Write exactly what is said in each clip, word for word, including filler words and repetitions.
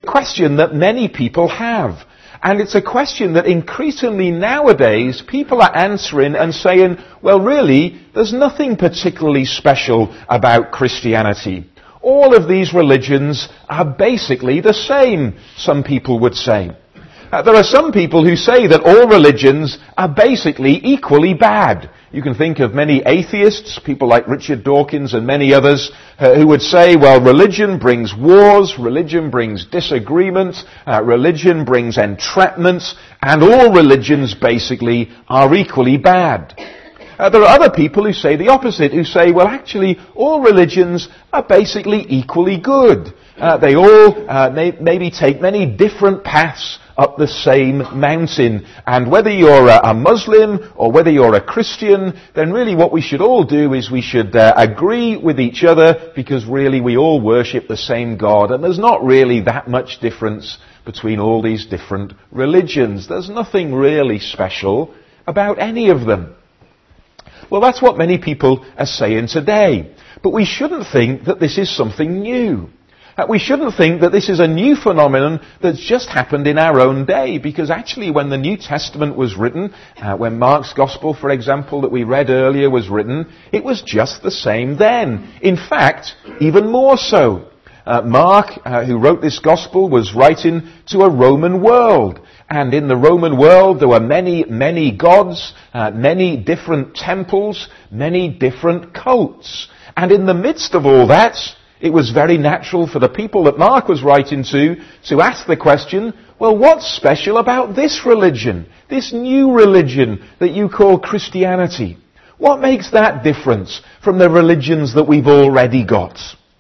question that many people have. And it's a question that increasingly nowadays people are answering and saying, well, really, there's nothing particularly special about Christianity. All of these religions are basically the same, some people would say. Uh, there are some people who say that all religions are basically equally bad. You can think of many atheists, people like Richard Dawkins and many others, uh, who would say, well, religion brings wars, religion brings disagreement, uh, religion brings entrapments, and all religions basically are equally bad. Uh, there are other people who say the opposite, who say, well, actually, all religions are basically equally good. Uh, they all uh, may, maybe take many different paths up the same mountain. And whether you're a, a Muslim or whether you're a Christian, then really what we should all do is we should uh, agree with each other, because really we all worship the same God. And there's not really that much difference between all these different religions. There's nothing really special about any of them. Well, that's what many people are saying today. But we shouldn't think that this is something new. Uh, we shouldn't think that this is a new phenomenon that's just happened in our own day, because actually when the New Testament was written, uh, when Mark's Gospel, for example, that we read earlier was written, it was just the same then. In fact, even more so. Uh, Mark, uh, who wrote this Gospel, was writing to a Roman world. And in the Roman world, there were many, many gods, uh, many different temples, many different cults. And in the midst of all that, it was very natural for the people that Mark was writing to, to ask the question, well, what's special about this religion, this new religion that you call Christianity? What makes that different from the religions that we've already got?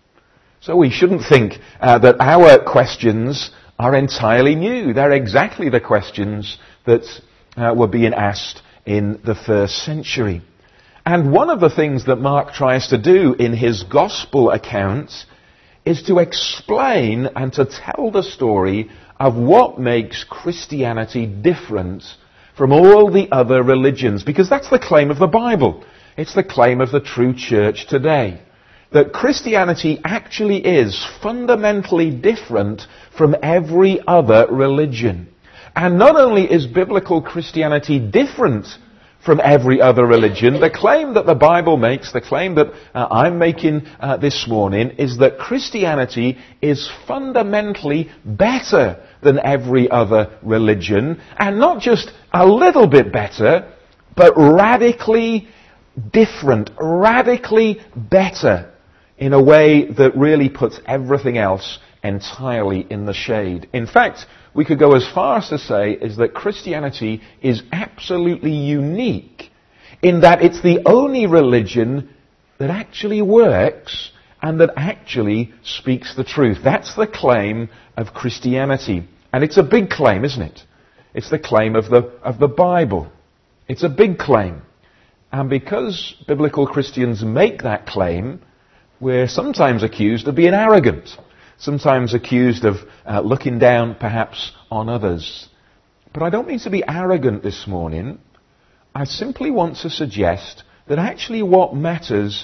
So we shouldn't think uh, that our questions are entirely new. They're exactly the questions that uh, were being asked in the first century. And one of the things that Mark tries to do in his gospel account is to explain and to tell the story of what makes Christianity different from all the other religions. Because that's the claim of the Bible. It's the claim of the true church today. That Christianity actually is fundamentally different from every other religion. And not only is biblical Christianity different from every other religion, the claim that the Bible makes, the claim that uh, I'm making uh, this morning, is that Christianity is fundamentally better than every other religion, and not just a little bit better, but radically different, radically better, in a way that really puts everything else entirely in the shade. In fact, we could go as far as to say is that Christianity is absolutely unique in that it's the only religion that actually works and that actually speaks the truth. That's the claim of Christianity. And it's a big claim, isn't it? It's the claim of the, of the Bible. It's a big claim. And because biblical Christians make that claim, we're sometimes accused of being arrogant, sometimes accused of uh, looking down perhaps on others. But I don't mean to be arrogant this morning. I simply want to suggest that actually what matters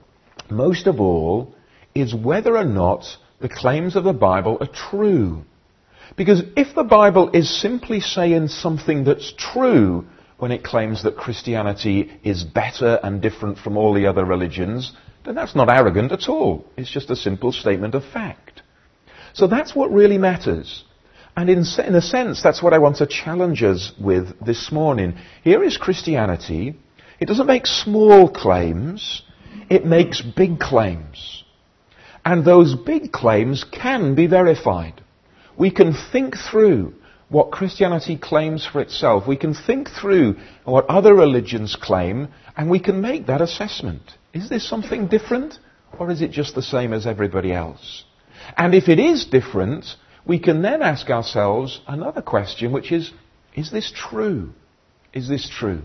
most of all is whether or not the claims of the Bible are true. Because if the Bible is simply saying something that's true when it claims that Christianity is better and different from all the other religions, then that's not arrogant at all. It's just a simple statement of fact. So that's what really matters. And in, in a sense, that's what I want to challenge us with this morning. Here is Christianity. It doesn't make small claims. It makes big claims. And those big claims can be verified. We can think through what Christianity claims for itself. We can think through what other religions claim, and we can make that assessment. Is this something different, or is it just the same as everybody else? And if it is different, we can then ask ourselves another question, which is, is this true? Is this true?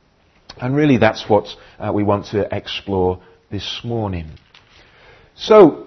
And really that's what uh, we want to explore this morning. So,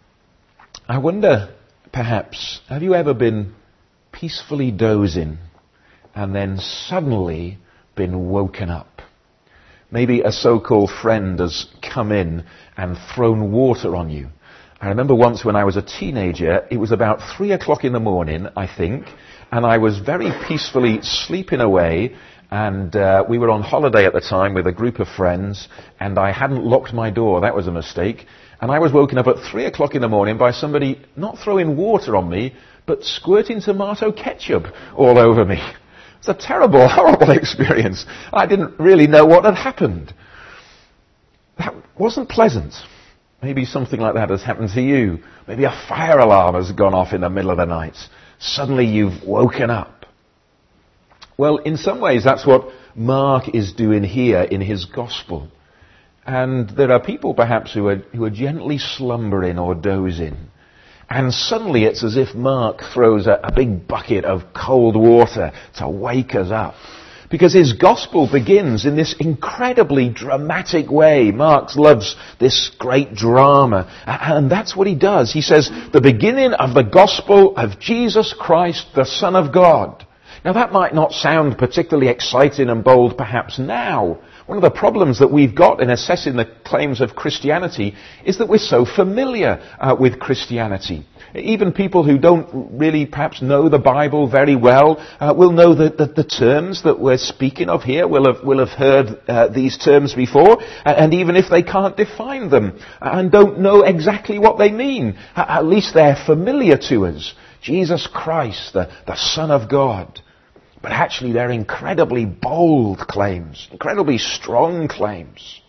I wonder, perhaps, have you ever been peacefully dozing and then suddenly been woken up? Maybe a so-called friend has come in and thrown water on you, I remember once when I was a teenager, it was about three o'clock in the morning, I think, and I was very peacefully sleeping away, and uh, we were on holiday at the time with a group of friends, and I hadn't locked my door. That was a mistake. And I was woken up at three o'clock in the morning by somebody not throwing water on me, but squirting tomato ketchup all over me. It's a terrible, horrible experience. I didn't really know what had happened. That wasn't pleasant. Maybe something like that has happened to you. Maybe a fire alarm has gone off in the middle of the night. Suddenly you've woken up. Well, in some ways that's what Mark is doing here in his gospel. And there are people perhaps who are, who are gently slumbering or dozing. And suddenly it's as if Mark throws a, a big bucket of cold water to wake us up. Because his gospel begins in this incredibly dramatic way. Mark loves this great drama. And that's what he does. He says, the beginning of the gospel of Jesus Christ, the Son of God. Now that might not sound particularly exciting and bold perhaps now. One of the problems that we've got in assessing the claims of Christianity is that we're so familiar uh, with Christianity. Even people who don't really perhaps know the Bible very well uh, will know that the, the terms that we're speaking of here, will have, will have heard uh, these terms before, and even if they can't define them and don't know exactly what they mean, at least they're familiar to us. Jesus Christ, the, the Son of God. But actually they're incredibly bold claims, incredibly strong claims.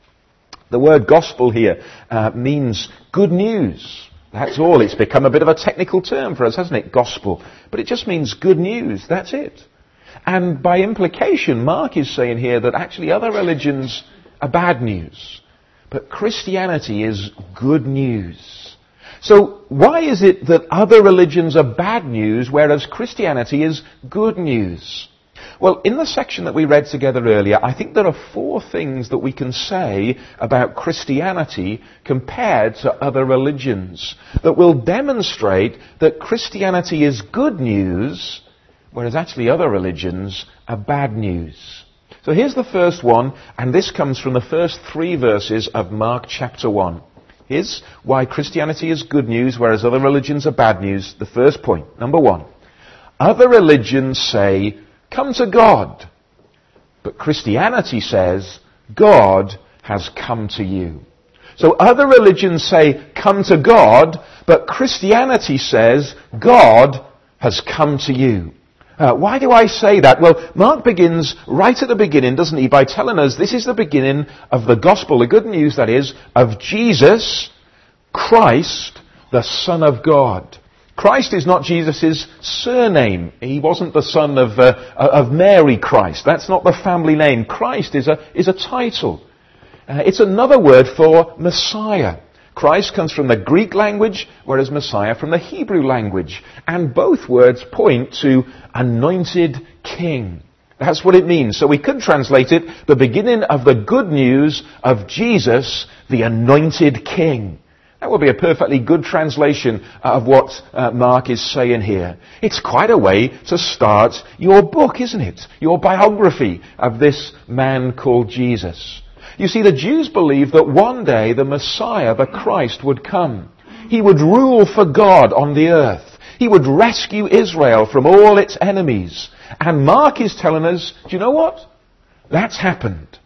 The word gospel here uh, means good news. That's all. It's become a bit of a technical term for us, hasn't it? Gospel. But it just means good news. That's it. And by implication, Mark is saying here that actually other religions are bad news. But Christianity is good news. So why is it that other religions are bad news, whereas Christianity is good news? Well, in the section that we read together earlier, I think there are four things that we can say about Christianity compared to other religions that will demonstrate that Christianity is good news, whereas actually other religions are bad news. So here's the first one, and this comes from the first three verses of Mark chapter one. Here's why Christianity is good news, whereas other religions are bad news. The first point, number one. Other religions say, come to God. But Christianity says, God has come to you. So other religions say, come to God, but Christianity says, God has come to you. Uh, why do I say that? Well, Mark begins right at the beginning, doesn't he, by telling us this is the beginning of the gospel, the good news, that is, of Jesus Christ, the Son of God. Christ is not Jesus' surname. He wasn't the son of, uh, of Mary Christ. That's not the family name. Christ is a, is a title. Uh, it's another word for Messiah. Christ comes from the Greek language, whereas Messiah from the Hebrew language. And both words point to anointed king. That's what it means. So we could translate it, the beginning of the good news of Jesus, the anointed king. That would be a perfectly good translation of what uh, Mark is saying here. It's quite a way to start your book, isn't it? Your biography of this man called Jesus. You see, the Jews believed that one day the Messiah, the Christ, would come. He would rule for God on the earth. He would rescue Israel from all its enemies. And Mark is telling us, do you know what? That's happened.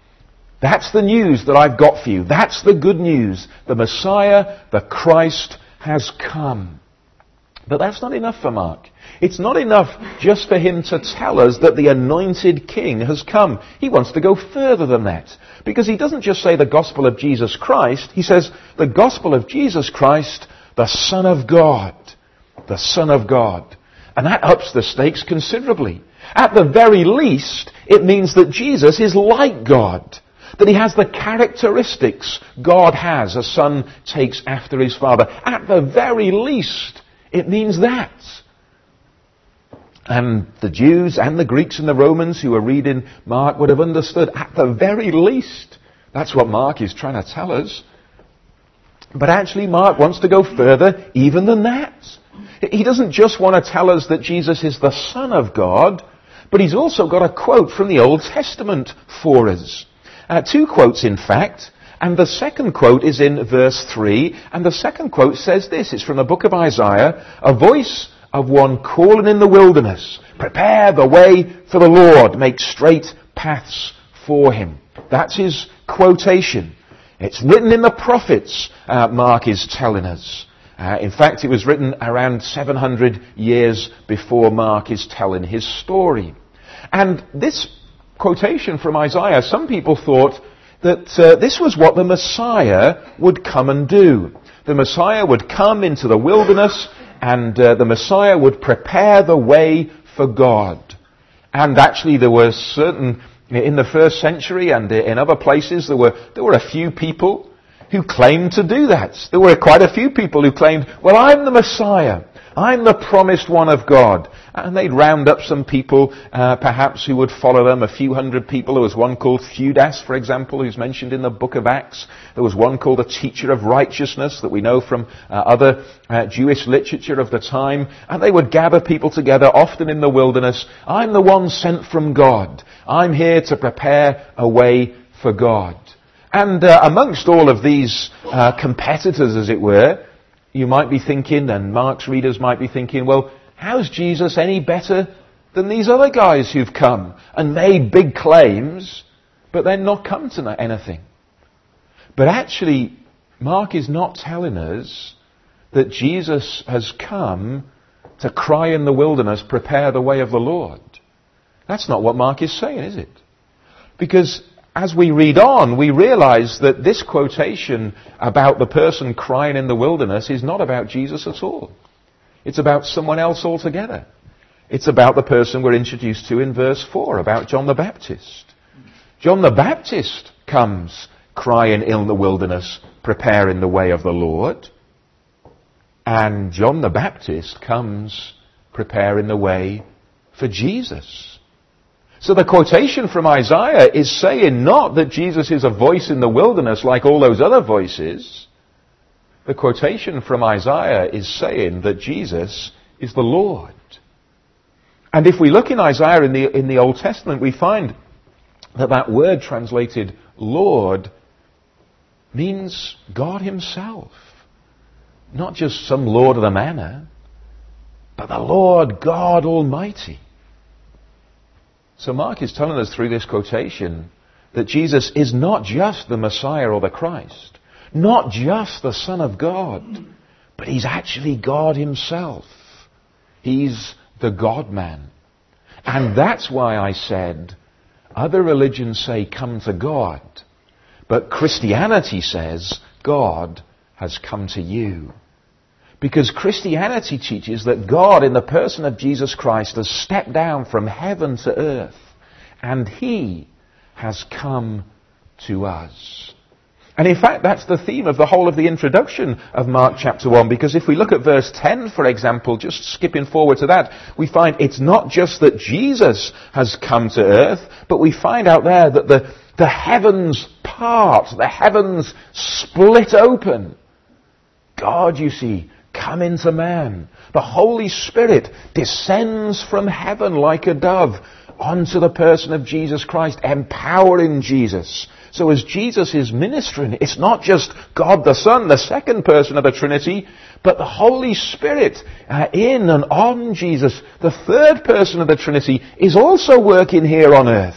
That's the news that I've got for you. That's the good news. The Messiah, the Christ, has come. But that's not enough for Mark. It's not enough just for him to tell us that the anointed king has come. He wants to go further than that. Because he doesn't just say the gospel of Jesus Christ. He says the gospel of Jesus Christ, the Son of God. The Son of God. And that ups the stakes considerably. At the very least, it means that Jesus is like God. That he has the characteristics God has. A son takes after his father. At the very least, it means that. And the Jews and the Greeks and the Romans who were reading Mark would have understood, at the very least, that's what Mark is trying to tell us. But actually Mark wants to go further even than that. He doesn't just want to tell us that Jesus is the Son of God, but he's also got a quote from the Old Testament for us. Uh, two quotes, in fact. And the second quote is in verse three, and the second quote says this. It's from the book of Isaiah, a voice of one calling in the wilderness, prepare the way for the Lord, make straight paths for him. That's his quotation. It's written in the prophets, uh, Mark is telling us. Uh, in fact, it was written around seven hundred years before Mark is telling his story. And this quotation from Isaiah, some people thought that uh, this was what the Messiah would come and do. The Messiah would come into the wilderness, and uh, the Messiah would prepare the way for God. And actually there were certain, in the first century and in other places, there were there were a few people who claimed to do that. There were quite a few people who claimed, well, I'm the Messiah. I'm the promised one of God. And they'd round up some people, uh, perhaps, who would follow them, a few hundred people. There was one called Theudas, for example, who's mentioned in the book of Acts. There was one called a teacher of righteousness that we know from uh, other uh, Jewish literature of the time. And they would gather people together, often in the wilderness. I'm the one sent from God. I'm here to prepare a way for God. And uh, amongst all of these uh, competitors, as it were, you might be thinking, and Mark's readers might be thinking, well, how's Jesus any better than these other guys who've come and made big claims, but then not come to anything? But actually, Mark is not telling us that Jesus has come to cry in the wilderness, prepare the way of the Lord. That's not what Mark is saying, is it? Because as we read on, we realize that this quotation about the person crying in the wilderness is not about Jesus at all. It's about someone else altogether. It's about the person we're introduced to in verse four, about John the Baptist. John the Baptist comes crying in the wilderness, preparing the way of the Lord. And John the Baptist comes preparing the way for Jesus. So the quotation from Isaiah is saying not that Jesus is a voice in the wilderness like all those other voices. The quotation from Isaiah is saying that Jesus is the Lord. And if we look in Isaiah in the, in the Old Testament, we find that that word translated Lord means God himself. Not just some Lord of the Manor, but the Lord God Almighty. So Mark is telling us through this quotation that Jesus is not just the Messiah or the Christ, not just the Son of God, but he's actually God himself. He's the God-man. And that's why I said, other religions say come to God, but Christianity says God has come to you. Because Christianity teaches that God, in the person of Jesus Christ, has stepped down from heaven to earth, and he has come to us. And in fact, that's the theme of the whole of the introduction of Mark chapter one, because if we look at verse ten, for example, just skipping forward to that, we find it's not just that Jesus has come to earth, but we find out there that the, the heavens part, the heavens split open. God, you see, come into man. The Holy Spirit descends from heaven like a dove onto the person of Jesus Christ, empowering Jesus. So as Jesus is ministering, it's not just God the Son, the second person of the Trinity, but the Holy Spirit uh, in and on Jesus, the third person of the Trinity, is also working here on earth.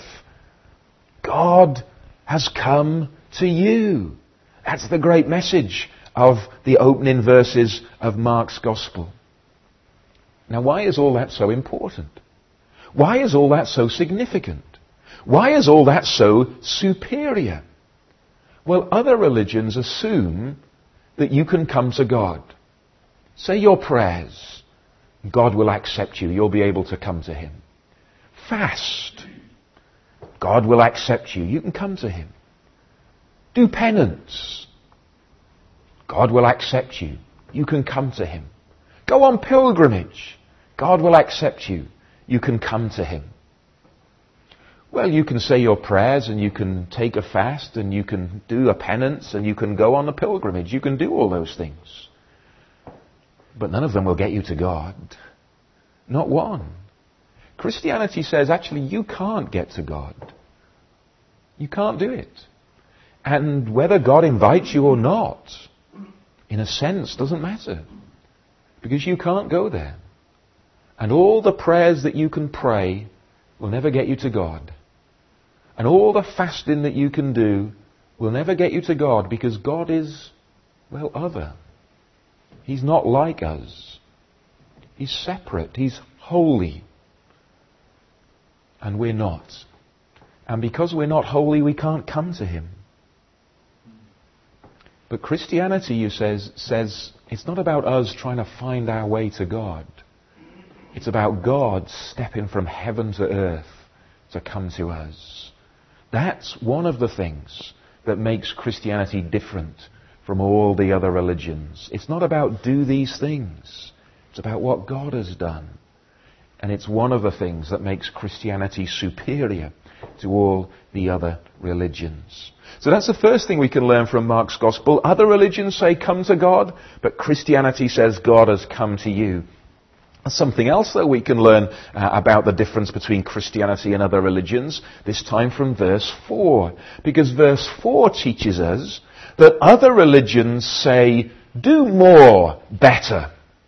God has come to you. That's the great message of the opening verses of Mark's Gospel. Now, why is all that so important? Why is all that so significant? Why is all that so superior? Well, other religions assume that you can come to God. Say your prayers. God will accept you. You'll be able to come to him. Fast. God will accept you. You can come to him. Do penance. God will accept you. You can come to him. Go on pilgrimage. God will accept you. You can come to him. Well, you can say your prayers and you can take a fast and you can do a penance and you can go on a pilgrimage. You can do all those things. But none of them will get you to God. Not one. Christianity says actually you can't get to God. You can't do it. And whether God invites you or not, in a sense, doesn't matter. Because you can't go there. And all the prayers that you can pray will never get you to God. And all the fasting that you can do will never get you to God, because God is, well, other. He's not like us. He's separate. He's holy. And we're not. And because we're not holy, we can't come to Him. But Christianity, you says, says it's not about us trying to find our way to God. It's about God stepping from heaven to earth to come to us. That's one of the things that makes Christianity different from all the other religions. It's not about do these things. It's about what God has done. And it's one of the things that makes Christianity superior to all the other religions. So that's the first thing we can learn from Mark's Gospel. Other religions say come to God, but Christianity says God has come to you. Something else that we can learn uh, about the difference between Christianity and other religions, this time from verse four. Because verse four teaches us that other religions say, do more, better.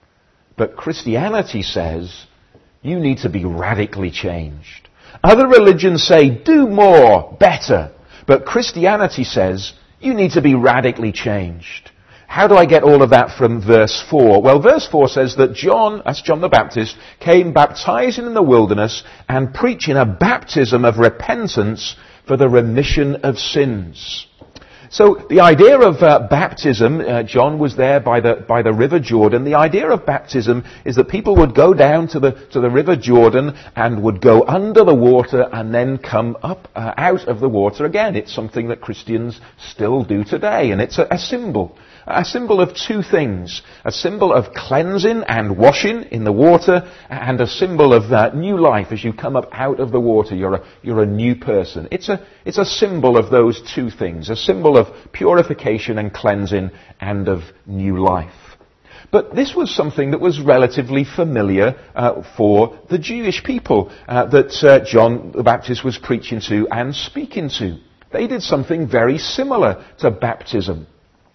But Christianity says, you need to be radically changed. Other religions say, do more, better. But Christianity says, you need to be radically changed. How do I get all of that from verse four? Well, verse four says that John, that's John the Baptist, came baptizing in the wilderness and preaching a baptism of repentance for the remission of sins. So the idea of uh, baptism, uh, John was there by the by the River Jordan. The idea of baptism is that people would go down to the to the River Jordan and would go under the water and then come up uh, out of the water again. It's something that Christians still do today, and it's a, a symbol. A symbol of two things. A symbol of cleansing and washing in the water, and a symbol of uh, new life. As you come up out of the water, you're a, you're a new person. It's a, it's a symbol of those two things. A symbol of purification and cleansing and of new life. But this was something that was relatively familiar uh, for the Jewish people uh, that uh, John the Baptist was preaching to and speaking to. They did something very similar to baptism.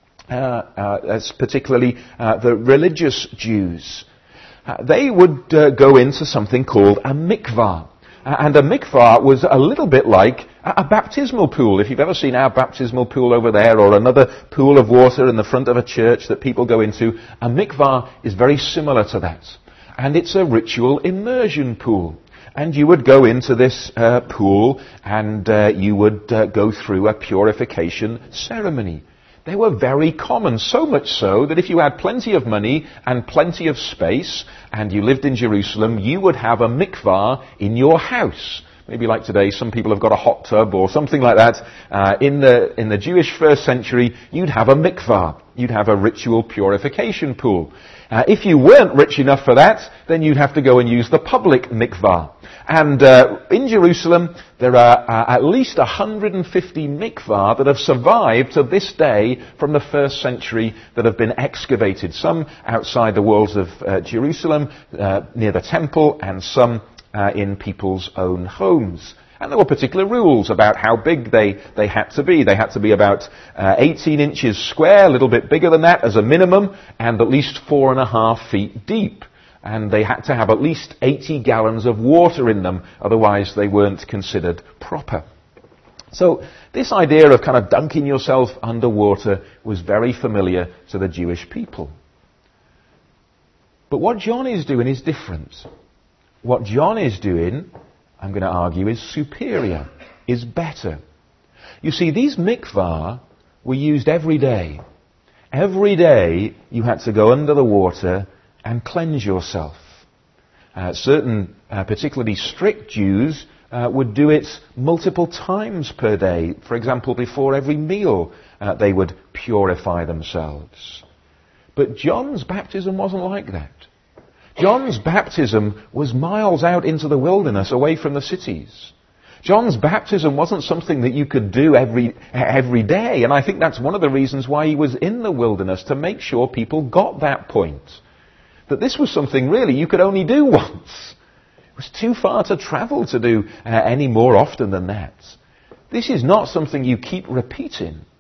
Uh, uh, as particularly uh, the religious Jews. Uh, they would uh, go into something called a mikvah. Uh, and a mikvah was a little bit like a, a baptismal pool. If you've ever seen our baptismal pool over there, or another pool of water in the front of a church that people go into, a mikvah is very similar to that. And it's a ritual immersion pool. And you would go into this uh, pool and uh, you would uh, go through a purification ceremony. They were very common, so much so that if you had plenty of money and plenty of space and you lived in Jerusalem, you would have a mikvah in your house. Maybe like today, some people have got a hot tub or something like that. Uh, in the in the Jewish first century, you'd have a mikvah. You'd have a ritual purification pool. Uh, if you weren't rich enough for that, then you'd have to go and use the public mikvah. And uh, in Jerusalem, there are uh, at least one hundred fifty mikvah that have survived to this day from the first century that have been excavated. Some outside the walls of uh, Jerusalem, uh, near the temple, and some uh, in people's own homes. And there were particular rules about how big they, they had to be. They had to be about uh, eighteen inches square, a little bit bigger than that as a minimum, and at least four and a half feet deep. And they had to have at least eighty gallons of water in them, otherwise they weren't considered proper. So this idea of kind of dunking yourself underwater was very familiar to the Jewish people. But what John is doing is different. What John is doing, I'm going to argue, is superior, is better. You see, these mikvah were used every day. Every day you had to go under the water and cleanse yourself. Uh, certain uh, particularly strict Jews uh, would do it multiple times per day. For example, before every meal uh, they would purify themselves. But John's baptism wasn't like that. John's baptism was miles out into the wilderness, away from the cities. John's baptism wasn't something that you could do every every day, and I think that's one of the reasons why he was in the wilderness, to make sure people got that point. That this was something really you could only do once. It was too far to travel to do uh, any more often than that. This is not something you keep repeating.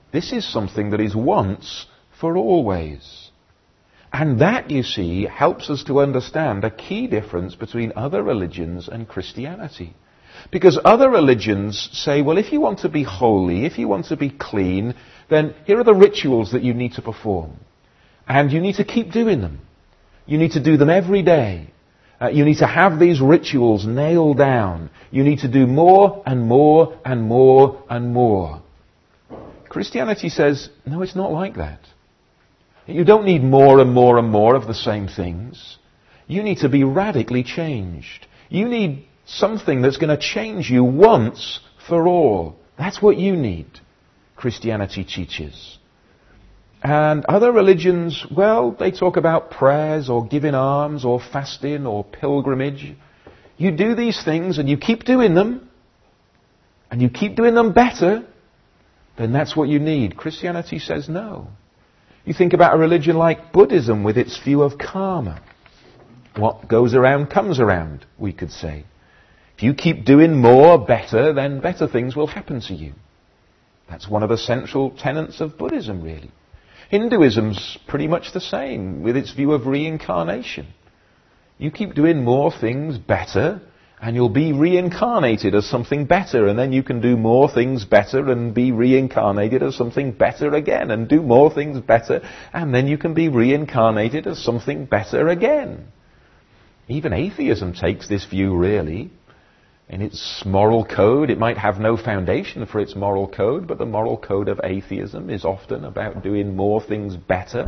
This is something that is once for always. And that, you see, helps us to understand a key difference between other religions and Christianity. Because other religions say, well, if you want to be holy, if you want to be clean, then here are the rituals that you need to perform. And you need to keep doing them. You need to do them every day. Uh, you need to have these rituals nailed down. You need to do more and more and more and more. Christianity says, no, it's not like that. You don't need more and more and more of the same things. You need to be radically changed. You need something that's going to change you once for all. That's what you need, Christianity teaches. And other religions, well, they talk about prayers or giving alms or fasting or pilgrimage. You do these things and you keep doing them, and you keep doing them better, then that's what you need. Christianity says no. You think about a religion like Buddhism with its view of karma. What goes around comes around, we could say. If you keep doing more better, then better things will happen to you. That's one of the central tenets of Buddhism, really. Hinduism's pretty much the same, with its view of reincarnation. You keep doing more things better, and you'll be reincarnated as something better, and then you can do more things better and be reincarnated as something better again, and do more things better, and then you can be reincarnated as something better again. Even atheism takes this view, really. In its moral code, it might have no foundation for its moral code, but the moral code of atheism is often about doing more things better.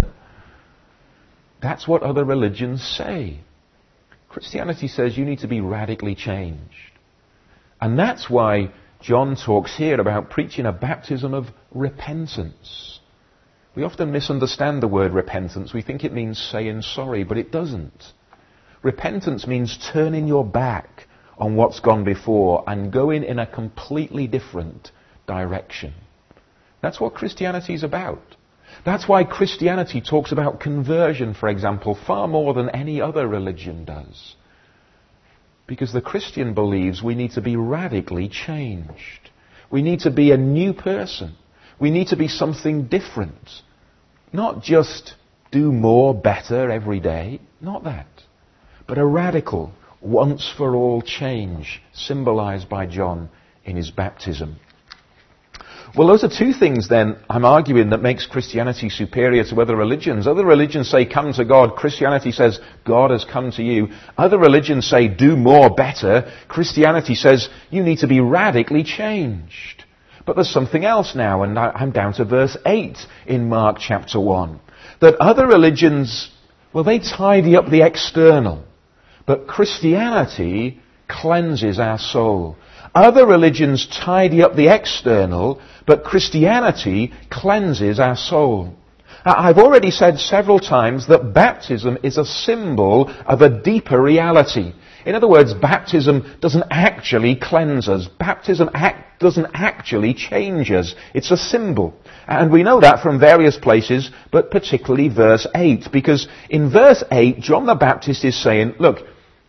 That's what other religions say. Christianity says you need to be radically changed. And that's why John talks here about preaching a baptism of repentance. We often misunderstand the word repentance. We think it means saying sorry, but it doesn't. Repentance means turning your back on what's gone before and going in a completely different direction. That's what Christianity is about. That's why Christianity talks about conversion, for example, far more than any other religion does. Because the Christian believes we need to be radically changed. We need to be a new person. We need to be something different. Not just do more, better every day. Not that. But a radical, once-for-all change, symbolized by John in his baptism. Well, those are two things, then, I'm arguing, that makes Christianity superior to other religions. Other religions say, come to God. Christianity says, God has come to you. Other religions say, do more, better. Christianity says, you need to be radically changed. But there's something else now, and I'm down to verse eight in Mark chapter one. That other religions, well, they tidy up the external. But Christianity cleanses our soul. Other religions tidy up the external, but Christianity cleanses our soul. I've already said several times that baptism is a symbol of a deeper reality. In other words, baptism doesn't actually cleanse us. Baptism act, doesn't actually change us. It's a symbol. And we know that from various places, but particularly verse eight. Because in verse eight, John the Baptist is saying, look,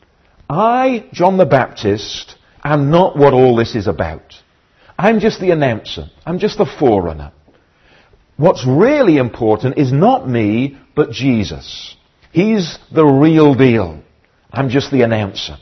I, John the Baptist, am not what all this is about. I'm just the announcer. I'm just the forerunner. What's really important is not me, but Jesus. He's the real deal. I'm just the announcer.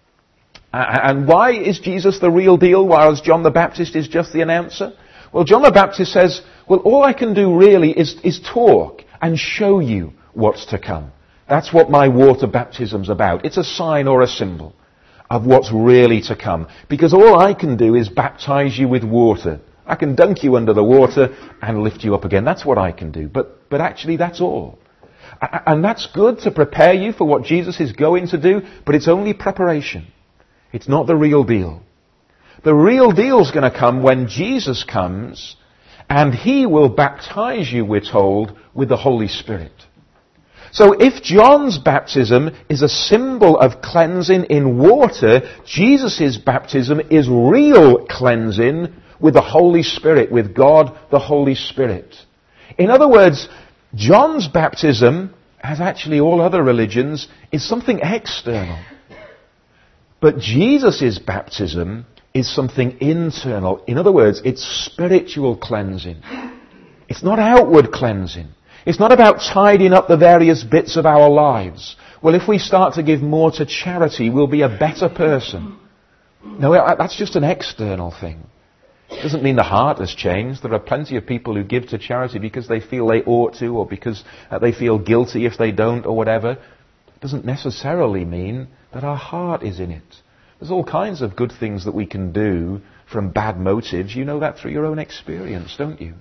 And why is Jesus the real deal, whereas John the Baptist is just the announcer? Well, John the Baptist says, well, all I can do really is, is talk and show you what's to come. That's what my water baptism's about. It's a sign or a symbol of what's really to come. Because all I can do is baptize you with water. I can dunk you under the water and lift you up again. That's what I can do. But, but actually that's all. And that's good to prepare you for what Jesus is going to do, but it's only preparation. It's not the real deal. The real deal's going to come when Jesus comes, and he will baptize you, we're told, with the Holy Spirit. So if John's baptism is a symbol of cleansing in water, Jesus' baptism is real cleansing with the Holy Spirit, with God the Holy Spirit. In other words, John's baptism, as actually all other religions, is something external. But Jesus' baptism is something internal. In other words, it's spiritual cleansing. It's not outward cleansing. It's not about tidying up the various bits of our lives. Well, if we start to give more to charity, we'll be a better person. No, that's just an external thing. It doesn't mean the heart has changed. There are plenty of people who give to charity because they feel they ought to, or because uh, they feel guilty if they don't, or whatever. It doesn't necessarily mean that our heart is in it. There's all kinds of good things that we can do from bad motives. You know that through your own experience, don't you?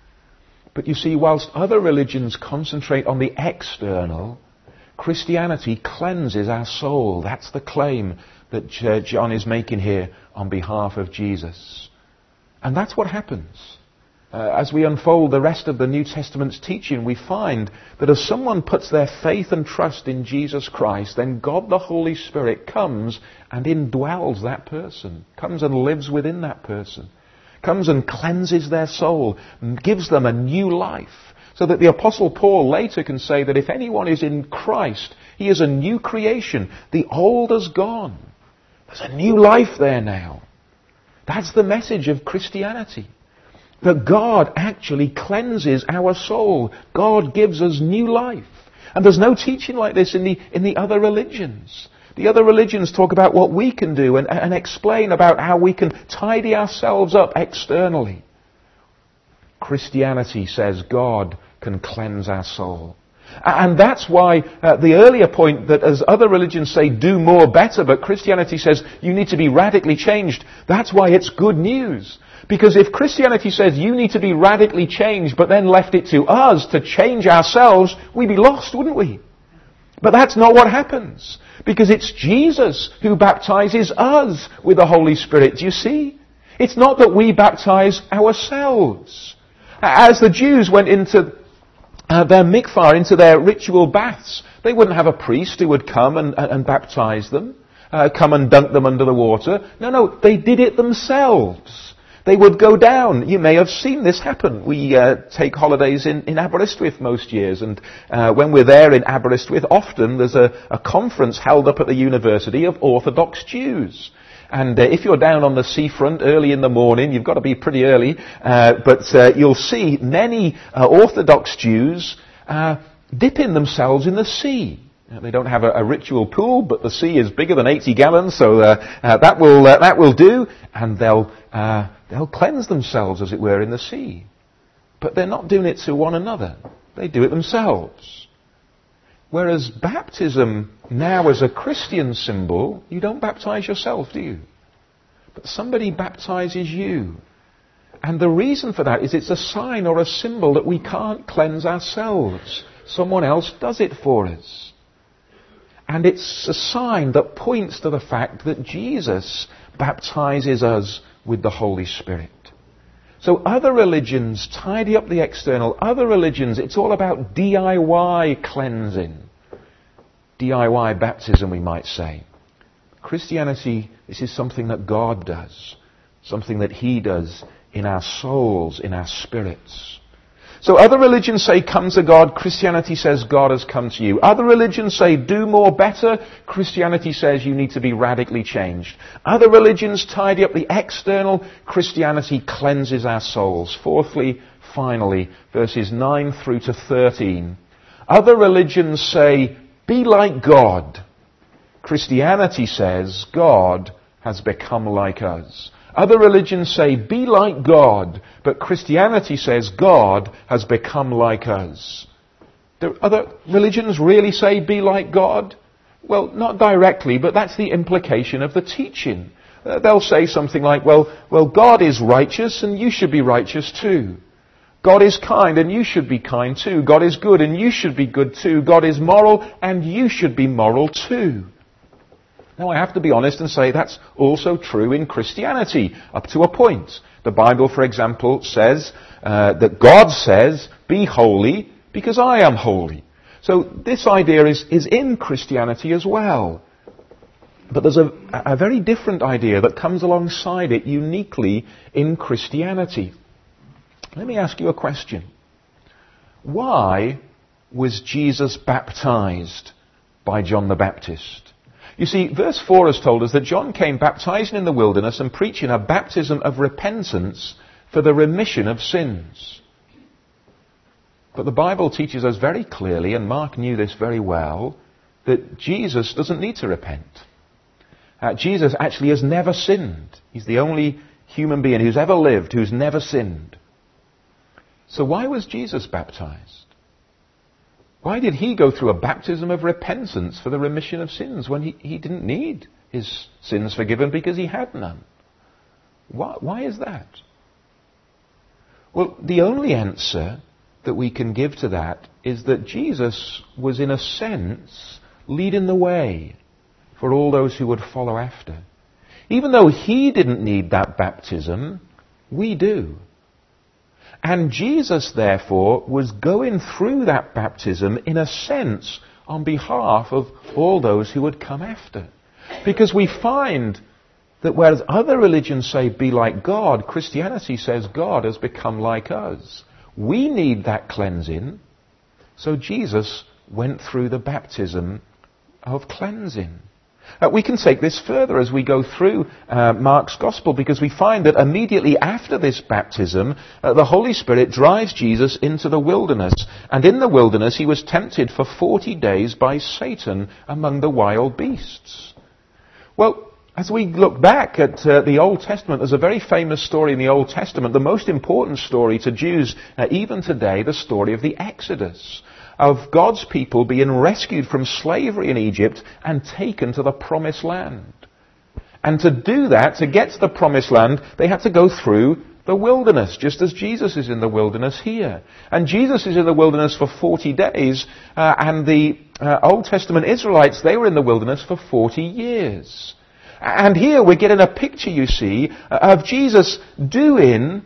But you see, whilst other religions concentrate on the external, Christianity cleanses our soul. That's the claim that John is making here on behalf of Jesus. And that's what happens. Uh, as we unfold the rest of the New Testament's teaching, we find that as someone puts their faith and trust in Jesus Christ, then God the Holy Spirit comes and indwells that person, comes and lives within that person, comes and cleanses their soul, and gives them a new life. So that the Apostle Paul later can say that if anyone is in Christ, he is a new creation. The old is gone. There's a new life there now. That's the message of Christianity. That God actually cleanses our soul. God gives us new life. And there's no teaching like this in the, in the other religions. The other religions talk about what we can do and, and explain about how we can tidy ourselves up externally. Christianity says God can cleanse our soul. And that's why uh, the earlier point that as other religions say, do more better, but Christianity says you need to be radically changed. That's why it's good news. Because if Christianity says you need to be radically changed, but then left it to us to change ourselves, we'd be lost, wouldn't we? But that's not what happens. Because it's Jesus who baptizes us with the Holy Spirit. Do you see? It's not that we baptize ourselves. As the Jews went into Uh, their mikvah, into their ritual baths, they wouldn't have a priest who would come and, and, and baptize them, uh, come and dunk them under the water. No, no, they did it themselves. They would go down. You may have seen this happen. We uh, take holidays in, in Aberystwyth most years, and uh, when we're there in Aberystwyth, often there's a, a conference held up at the university of Orthodox Jews. And uh, if you're down on the seafront early in the morning, you've got to be pretty early, uh, but uh, you'll see many uh, Orthodox Jews uh, dipping themselves in the sea. Now, they don't have a, a ritual pool, but the sea is bigger than eighty gallons, so uh, uh, that will uh, that will do, and they'll uh, they'll cleanse themselves, as it were, in the sea. But they're not doing it to one another; they do it themselves. Whereas baptism now as a Christian symbol, you don't baptize yourself, do you? But somebody baptizes you. And the reason for that is it's a sign or a symbol that we can't cleanse ourselves. Someone else does it for us. And it's a sign that points to the fact that Jesus baptizes us with the Holy Spirit. So other religions tidy up the external. Other religions, it's all about D I Y cleansing. D I Y baptism, we might say. Christianity, this is something that God does. Something that He does in our souls, in our spirits. So other religions say, come to God. Christianity says, God has come to you. Other religions say, do more better. Christianity says, you need to be radically changed. Other religions tidy up the external. Christianity cleanses our souls. Fourthly, finally, verses nine through to thirteen. Other religions say, be like God. Christianity says, God has become like us. Other religions say, be like God, but Christianity says God has become like us. Do other religions really say, be like God? Well, not directly, but that's the implication of the teaching. Uh, they'll say something like, well, well, God is righteous and you should be righteous too. God is kind and you should be kind too. God is good and you should be good too. God is moral and you should be moral too. Now, I have to be honest and say that's also true in Christianity, up to a point. The Bible, for example, says uh, that God says, be holy because I am holy. So this idea is, is in Christianity as well. But there's a, a very different idea that comes alongside it uniquely in Christianity. Let me ask you a question. Why was Jesus baptized by John the Baptist? You see, verse four has told us that John came baptizing in the wilderness and preaching a baptism of repentance for the remission of sins. But the Bible teaches us very clearly, and Mark knew this very well, that Jesus doesn't need to repent. Uh, Jesus actually has never sinned. He's the only human being who's ever lived who's never sinned. So why was Jesus baptized? Why did he go through a baptism of repentance for the remission of sins when he, he didn't need his sins forgiven because he had none? Why, why is that? Well, the only answer that we can give to that is that Jesus was, in a sense, leading the way for all those who would follow after. Even though he didn't need that baptism, we do. And Jesus, therefore, was going through that baptism, in a sense, on behalf of all those who would come after. Because we find that whereas other religions say, be like God, Christianity says God has become like us. We need that cleansing, so Jesus went through the baptism of cleansing. Uh, we can take this further as we go through uh, Mark's Gospel, because we find that immediately after this baptism, uh, the Holy Spirit drives Jesus into the wilderness. And in the wilderness he was tempted for forty days by Satan among the wild beasts. Well, as we look back at uh, the Old Testament, there's a very famous story in the Old Testament, the most important story to Jews uh, even today, the story of the Exodus, of God's people being rescued from slavery in Egypt and taken to the Promised Land. And to do that, to get to the Promised Land, they had to go through the wilderness, just as Jesus is in the wilderness here. And Jesus is in the wilderness for forty days, uh, and the uh, Old Testament Israelites, they were in the wilderness for forty years. And here we're getting a picture, you see, of Jesus doing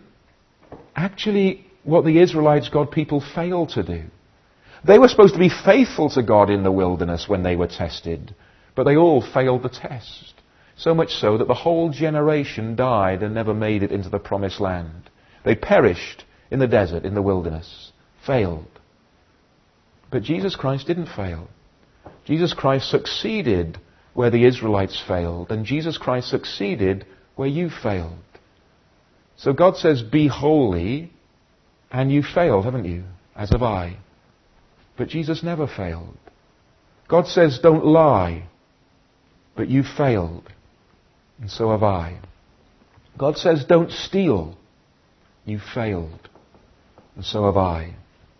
actually what the Israelites, God people, failed to do. They were supposed to be faithful to God in the wilderness when they were tested, but they all failed the test. So much so that the whole generation died and never made it into the Promised Land. They perished in the desert, in the wilderness, failed. But Jesus Christ didn't fail. Jesus Christ succeeded where the Israelites failed, and Jesus Christ succeeded where you failed. So God says, be holy, and you failed, haven't you? As have I. But Jesus never failed. God says, don't lie, but you failed, and so have I. God says, don't steal, you failed, and so have I.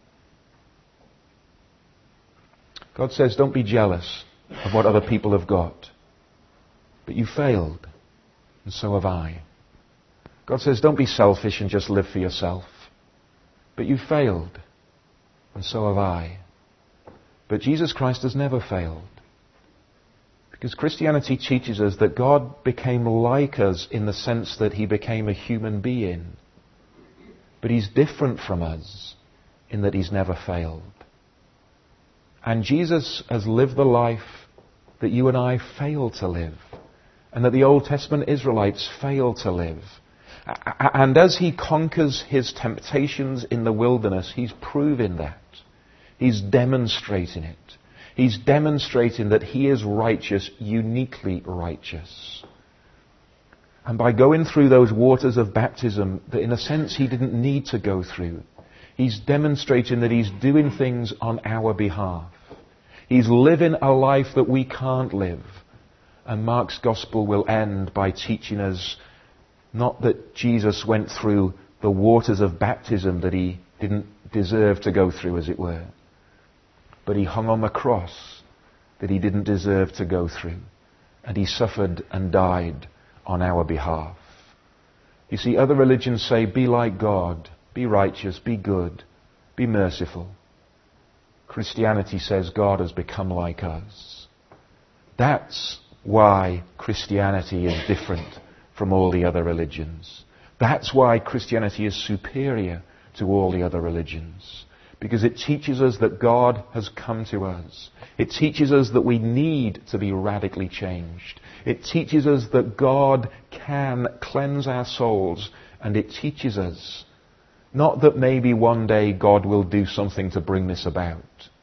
God says, don't be jealous of what other people have got, but you failed, and so have I. God says, don't be selfish and just live for yourself, but you failed, and so have I. But Jesus Christ has never failed, because Christianity teaches us that God became like us in the sense that he became a human being, but he's different from us in that he's never failed. And Jesus has lived the life that you and I fail to live, and that the Old Testament Israelites failed to live. And as he conquers his temptations in the wilderness, he's proving that. He's demonstrating it. He's demonstrating that he is righteous, uniquely righteous. And by going through those waters of baptism that in a sense he didn't need to go through, he's demonstrating that he's doing things on our behalf. He's living a life that we can't live. And Mark's Gospel will end by teaching us not that Jesus went through the waters of baptism that he didn't deserve to go through, as it were, but he hung on the cross that he didn't deserve to go through, and he suffered and died on our behalf. You see, other religions say, be like God, be righteous, be good, be merciful. Christianity says God has become like us. That's why Christianity is different from all the other religions. That's why Christianity is superior to all the other religions. Because it teaches us that God has come to us. It teaches us that we need to be radically changed. It teaches us that God can cleanse our souls. And it teaches us not that maybe one day God will do something to bring this about.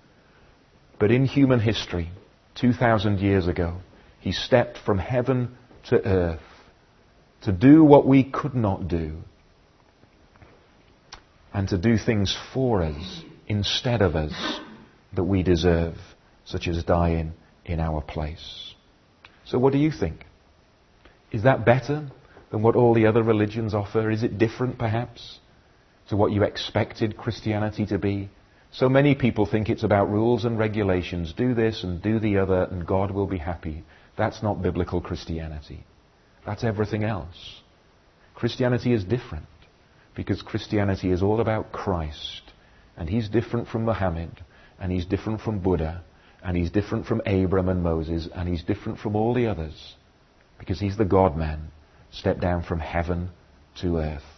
But in human history, two thousand years ago, he stepped from heaven to earth to do what we could not do, and to do things for us instead of us that we deserve, such as dying in our place. So what do you think? Is that better than what all the other religions offer? Is it different, perhaps, to what you expected Christianity to be? So many people think it's about rules and regulations. Do this and do the other and God will be happy. That's not biblical Christianity. That's everything else. Christianity is different because Christianity is all about Christ. And He's different from Muhammad. And He's different from Buddha. And He's different from Abraham and Moses. And He's different from all the others. Because He's the God-man, stepped down from heaven to earth.